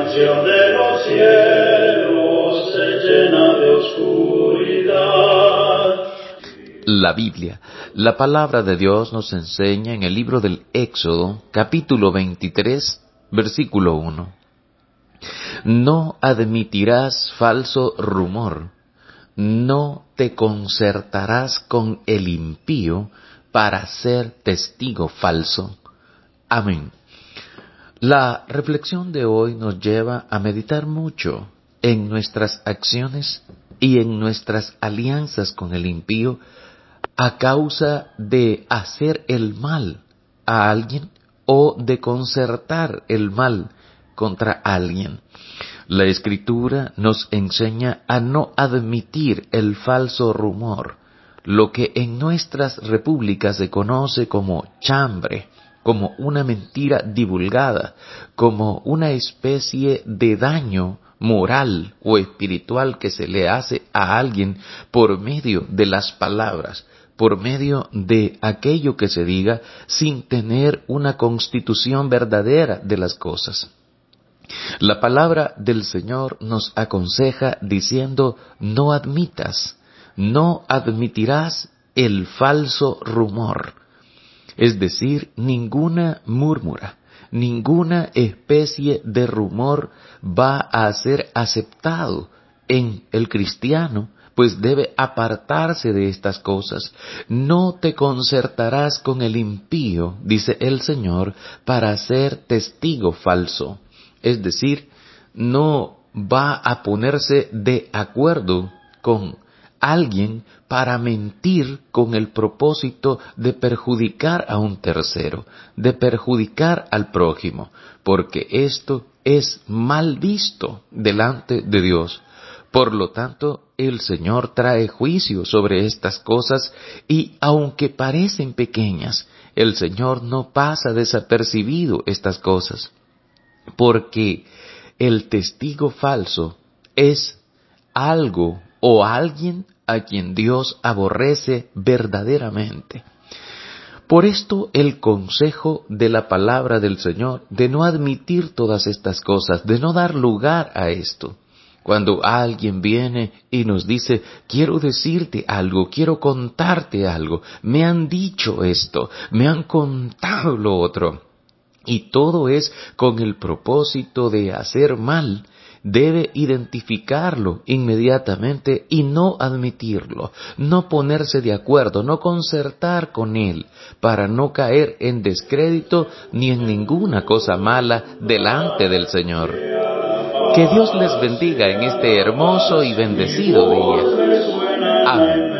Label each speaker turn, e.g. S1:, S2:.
S1: expansión de los cielos se llena de oscuridad.
S2: La Biblia, la palabra de Dios nos enseña en el libro del Éxodo, capítulo 23, versículo 1. No admitirás falso rumor, no te concertarás con el impío para ser testigo falso. Amén. La reflexión de hoy nos lleva a meditar mucho en nuestras acciones y en nuestras alianzas con el impío a causa de hacer el mal a alguien o de concertar el mal contra alguien. La Escritura nos enseña a no admitir el falso rumor, lo que en nuestras repúblicas se conoce como chambre, como una mentira divulgada, como una especie de daño moral o espiritual que se le hace a alguien por medio de las palabras, por medio de aquello que se diga sin tener una constitución verdadera de las cosas. La palabra del Señor nos aconseja diciendo, no admitirás el falso rumor. Es decir, ninguna múrmura, ninguna especie de rumor va a ser aceptado en el cristiano, pues debe apartarse de estas cosas. No te concertarás con el impío, dice el Señor, para ser testigo falso. Es decir, no va a ponerse de acuerdo con alguien para mentir con el propósito de perjudicar a un tercero, de perjudicar al prójimo, porque esto es mal visto delante de Dios. Por lo tanto, el Señor trae juicio sobre estas cosas y, aunque parecen pequeñas, el Señor no pasa desapercibido estas cosas, porque el testigo falso es algo o alguien a quien Dios aborrece verdaderamente. Por esto el consejo de la palabra del Señor de no admitir todas estas cosas, de no dar lugar a esto. Cuando alguien viene y nos dice, quiero decirte algo, quiero contarte algo, me han dicho esto, me han contado lo otro, y todo es con el propósito de hacer mal, debe identificarlo inmediatamente y no admitirlo, no ponerse de acuerdo, no concertar con él, para no caer en descrédito ni en ninguna cosa mala delante del Señor. Que Dios les bendiga en este hermoso y bendecido día. Amén.